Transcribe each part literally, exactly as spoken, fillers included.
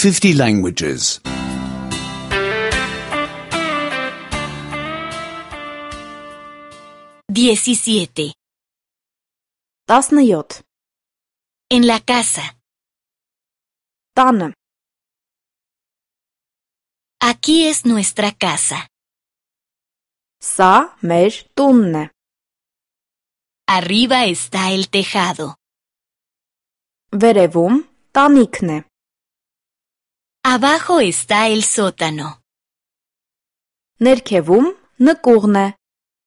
fifty languages. diecisiete. տասնյոթ En la casa. տանը Aquí es nuestra casa. սա մեր տունն է Arriba está el tejado. վերևում տանիքն է Abajo está el sótano. ներքևում նկուղն է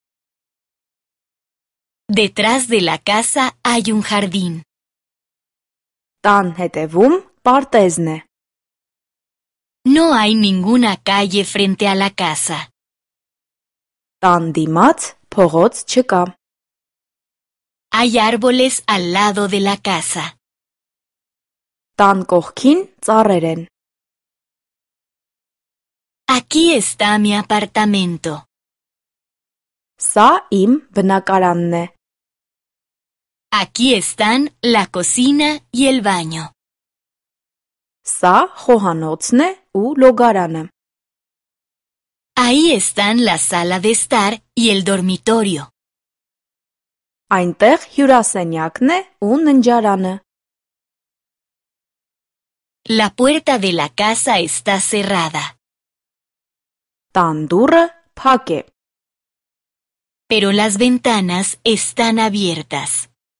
Detrás de la casa hay un jardín. տան հետևում պարտեզն է No hay ninguna calle frente a la casa. տան դիմաց փողոց չկա Hay árboles al lado de la casa. տան կողքին ծառեր են Aquí está mi apartamento. սա իմ բնակարանն է Aquí están la cocina y el baño. սա խոհանոցն է ու լոգարանը Ahí están la sala de estar y el dormitorio. այնտեղ հյուրասենյակն է ու ննջարանը La puerta de la casa está cerrada, տան դուռը փակ է pero las ventanas están abiertas.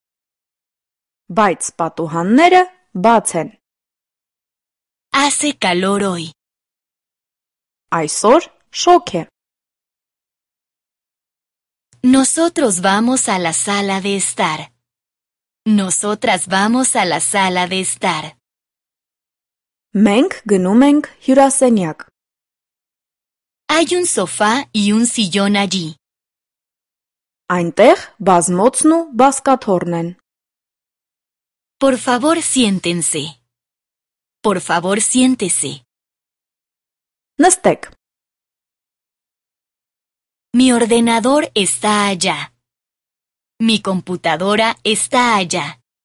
բայց պատուհանները բաց են Hace calor hoy. այսօր շոգ է Nosotros vamos a la sala de estar. Nosotras vamos a la sala de estar. մենք գնում ենք հյուրասենյակ Hay un sofá y un sillón allí. այնտեղ բազմոցն ու բազկաթոռն են Por favor, siéntense. Por favor, siéntese. նստեք Mi ordenador está allá. Mi computadora está allá.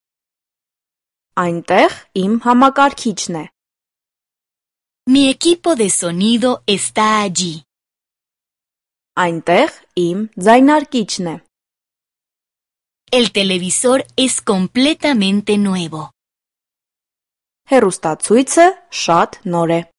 այնտեղ իմ համակարգիչն է Mi equipo de sonido está allí. այնտեղ իմ ձայնարկիչն է El televisor es completamente nuevo. հեռուստացույցը շատ նոր է